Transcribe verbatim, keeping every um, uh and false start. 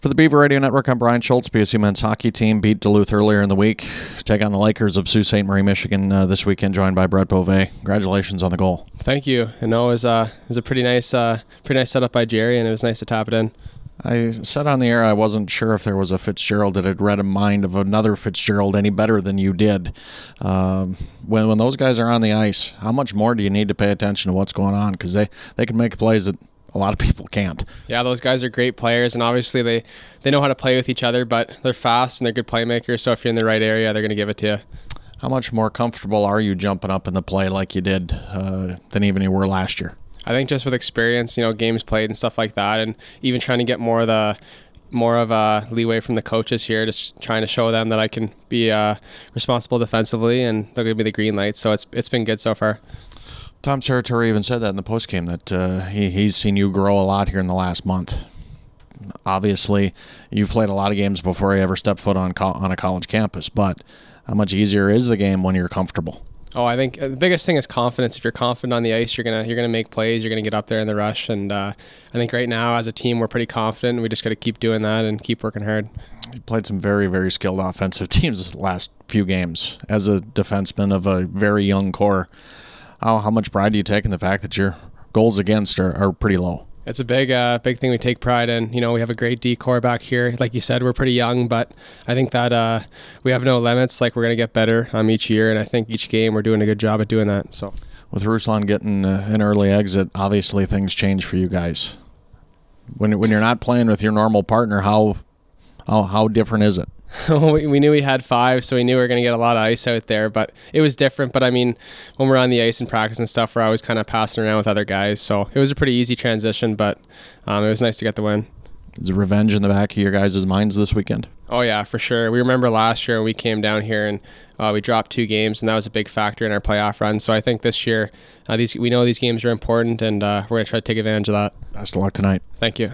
For the Beaver Radio Network, I'm Brian Schultz. B S U men's hockey team beat Duluth earlier in the week. Take on the Lakers of Sault Ste. Marie, Michigan uh, this weekend, joined by Brett Beauvais. Congratulations on the goal. Thank you. I know it was, uh, it was a pretty nice, uh, pretty nice setup by Jerry, and it was nice to tap it in. I said on the air I wasn't sure if there was a Fitzgerald that had read a mind of another Fitzgerald any better than you did. Um, when when those guys are on the ice, how much more do you need to pay attention to what's going on? Because they, they can make plays that a lot of people can't. Yeah, those guys are great players, and obviously they, they know how to play with each other, but they're fast and they're good playmakers, so if you're in the right area, they're going to give it to you. How much more comfortable are you jumping up in the play like you did uh, than even you were last year? I think just with experience, you know, games played and stuff like that, and even trying to get more of the more of a leeway from the coaches here, just trying to show them that I can be uh, responsible defensively, and they'll give me the green light. So it's it's been good so far. Tom Serratore even said that in the postgame, that uh, he, he's seen you grow a lot here in the last month. Obviously, you've played a lot of games before you ever stepped foot on co- on a college campus, but how much easier is the game when you're comfortable? Oh, I think the biggest thing is confidence. If you're confident on the ice, you're gonna you're gonna make plays. You're gonna get up there in the rush, and uh, I think right now as a team we're pretty confident. We just got to keep doing that and keep working hard. You played some very very skilled offensive teams the last few games as a defenseman of a very young core. How how much pride do you take in the fact that your goals against are, are pretty low? It's a big, uh, big thing we take pride in. You know, we have a great D core back here. Like you said, we're pretty young, but I think that uh, we have no limits. Like, we're going to get better um, each year, and I think each game we're doing a good job at doing that. So, with Ruslan getting uh, an early exit, obviously things change for you guys. When when you're not playing with your normal partner, how how how different is it? we knew we had five, so we knew we were going to get a lot of ice out there, but it was different. But I mean, when we're on the ice and practice and stuff, we're always kind of passing around with other guys, so it was a pretty easy transition, but um, it was nice to get the win. Is there revenge in the back of your guys' minds this weekend? Oh yeah, for sure. We remember last year when we came down here and uh, we dropped two games, and that was a big factor in our playoff run. So I think this year, uh, these we know these games are important, and uh, we're going to try to take advantage of that. Best of luck tonight. Thank you.